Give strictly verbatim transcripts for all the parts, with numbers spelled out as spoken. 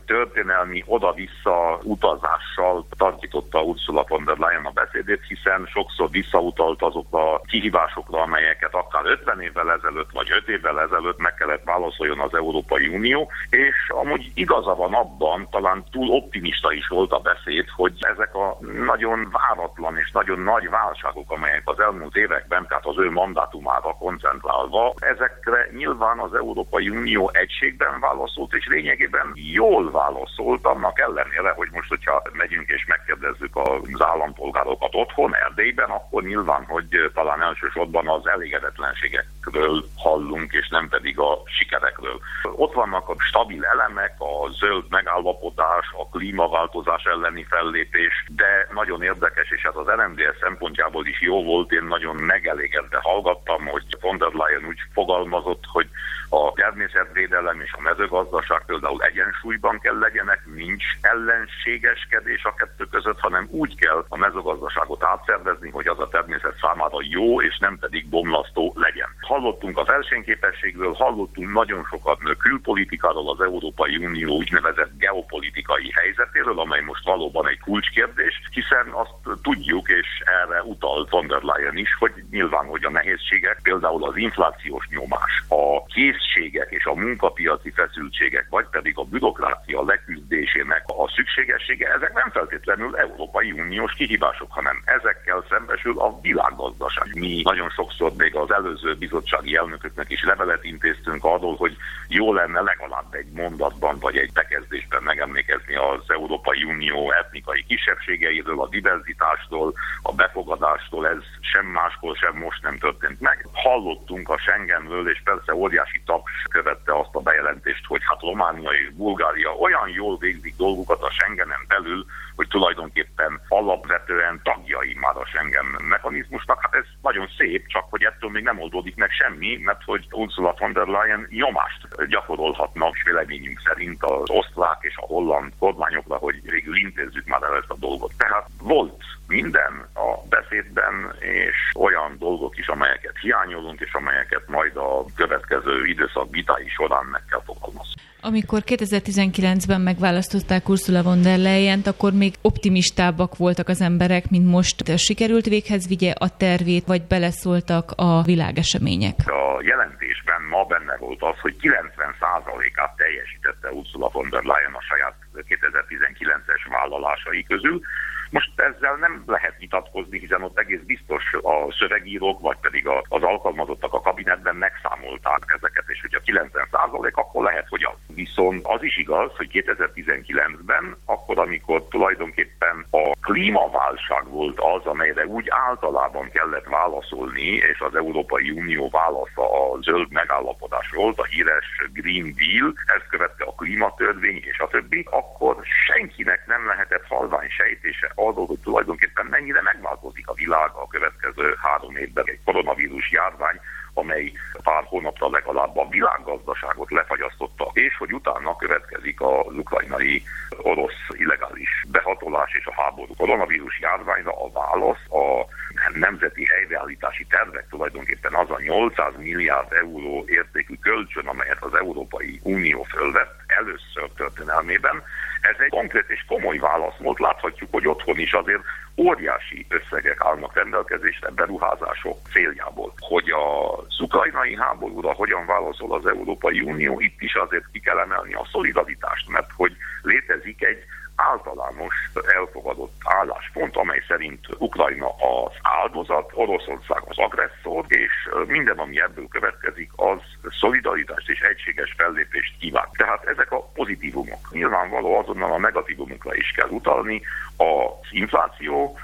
történelmi oda-vissza utazással tartította Ursula von der Leyen a beszédét, hiszen sokszor visszautalt azokra a kihívásokra, amelyeket akár ötven évvel ezelőtt vagy öt évvel ezelőtt meg kellett válaszoljon az Európai Unió, és amúgy igaza van abban, talán túl optimista is volt a beszéd, hogy ezek a nagyon váratlan és nagyon nagy válságok, amelyek az elmúlt években, tehát az ő mandátumára koncentrálva, ezekre nyilván az Európai Unió egységben válaszolt, és lényegében jól válaszolt, annak ellenére, hogy most, hogyha megyünk és megkérdezzük az állampolgárokat otthon, Erdélyben, akkor nyilván, hogy talán elsősorban az elégedetlenségekről hallunk, és nem pedig a sikerekről. Ott vannak a stabil elemek, a zöld megállapodás, a klímaváltozás elleni fellépés, de nagyon érdekes, és ez az er em dé es szempontjából is jó volt, én nagyon megelégedve hallgattam, hogy von der Leyen úgy fogalmazott, hogy a természetvédelem és a mezőgazdaság például egyensúlyban kell legyenek, nincs ellenségeskedés a kettő között, hanem úgy kell a mezőgazdaságot átszervezni, hogy az a természet számára jó, és nem pedig bomlasztó legyen. Hallottunk a versenyképességről, hallottunk nagyon sokat külpolitikáról, az Európai Unió úgynevezett geopolitikai helyzetéről, amely most valóban egy kulcskérdés, hiszen azt tudjuk, és erre utal von der Leyen is, hogy nyilván, hogy a nehézségek, például az inflációs nyomás, a készségek és a munkapiaci feszültségek, vagy pedig a bürokrácia leküzdésének a szükségessége, ezek nem feltétlenül Európai Uniós kihívások, hanem ezekkel szembesül a világgazdaság. Mi nagyon sokszor még az előző bizottsági elnököknek is levelet intéztünk arról, hogy jó lenne legalább egy mondatban vagy egy bekezdésben megemlékezni az Európai Unió etnikai kisebbségeiről, a diverzitásról, a befogadástól, ez sem máskor, sem most nem történt meg. Hallottunk a Schengenről, és persze óriási taps követte azt a bejelentést, hogy hát Románia és Bulgária olyan jól végzik dolgukat a Schengenen belül, hogy tulajdonképpen alapvetően tagjai már a Schengen mechanizmusnak. Hát ez nagyon szép, csak hogy ettől még nem oldódik meg semmi, mert hogy Ursula von der Leyen nyomást gyakorolhatnak véleményünk szerint az osztrák és a holland kormányokra, hogy végül intézzük már el ezt a dolgot. Tehát volt minden a beszédben, és olyan dolgok is, amelyeket hiányolunk, és amelyeket majd a következő időszak vitái során meg kell fogalmazni. Amikor kétezer-tizenkilencben megválasztották Ursula von der Leyent, akkor még optimistábbak voltak az emberek, mint most. Sikerült véghez vigye a tervét, vagy beleszóltak a világesemények? A jelentésben ma benne volt az, hogy kilencven százalékát teljesítette Ursula von der Leyen a saját kétezer-tizenkilences vállalásai közül. Most ezzel nem lehet vitatkozni, hiszen ott egész biztos a szövegírók, vagy pedig az alkalmazottak a kabinetben megszámolták ezeket, és hogyha kilencven százalék, akkor lehet, hogy az. Viszont az is igaz, hogy kétezer-tizenkilencben, akkor, amikor tulajdonképpen a klímaválság volt az, amelyre úgy általában kellett válaszolni, és az Európai Unió válasza a zöld megállapodás volt, a híres Green Deal, ezt követte a klímatörvény és a többi, akkor senkinek nem lehetett halvány sejtése arról, hogy tulajdonképpen mennyire megváltozik a világ a következő három évben. Egy koronavírus járvány, amely pár hónapra legalább a világgazdaságot lefagyasztotta, és hogy utána következik az ukrajnai orosz illegális behatolás és a háború. Koronavírus járványra a válasz a nemzeti helyreállítási tervek, tulajdonképpen az a nyolcszáz milliárd euró értékű kölcsön, amelyet az Európai Unió fölvett először történelmében. Ez egy konkrét és komoly válasz volt. Láthatjuk, hogy otthon is azért óriási összegek állnak rendelkezésre beruházások céljából. Hogy az ukrajnai háborúra hogyan válaszol az Európai Unió, itt is azért ki kell emelni a szolidaritást, mert hogy létezik egy általános elfogadott álláspont, amely szerint Ukrajna az áldozat, Oroszország az agresszor, és minden, ami ebből következik, az szolidaritást és egységes fellépést kíván. Tehát ezek a pozitívumok. Nyilvánvaló azonnal a negatívumokra is kell utalni, az infláció,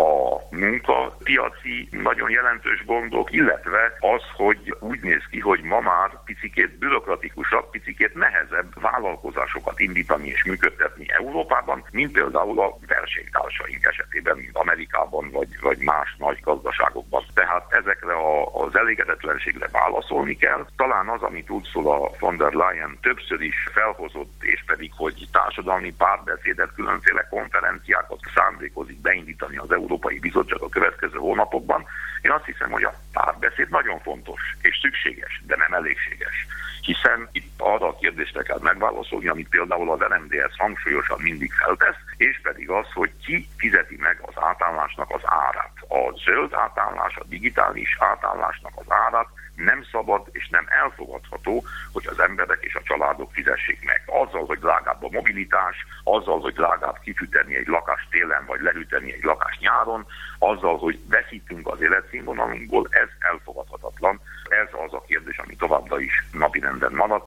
a munkapiaci nagyon jelentős gondok, illetve az, hogy úgy néz ki, hogy ma már picikét bürokratikusabb, picikét nehezebb vállalkozásokat indítani és működtetni Európában, mint például a versenytársaink esetében. esetében, mint Amerikában, vagy, vagy más nagy gazdaságokban. Tehát ezekre a, az elégedetlenségre válaszolni kell. Talán az, amit Ursula von der Leyen többször is felhozott, és pedig, hogy társadalmi párbeszédet, különféle konferenciákat szándékozik beindítani az Európai Bizottság a következő hónapokban. Én azt hiszem, hogy a párbeszéd nagyon fontos és szükséges, de nem elégséges. Hiszen itt arra a kérdésre kell megválaszolni, amit például az er em dé es hangsúlyosan mindig feltesz, és pedig az, hogy ki fizeti meg az átállásnak az árát. A zöld átállás, a digitális átállásnak az árát nem szabad és nem elfogadható, hogy az emberek és a családok fizessék meg. Azzal, hogy drágább a mobilitás, azzal, hogy drágább kifűteni egy lakást télen, vagy lehűteni egy lakást nyáron, azzal, hogy veszítünk az életszínvonalunkból, ez elfogadhatatlan. Ez az a kérdés, ami továbbra is napirenden marad.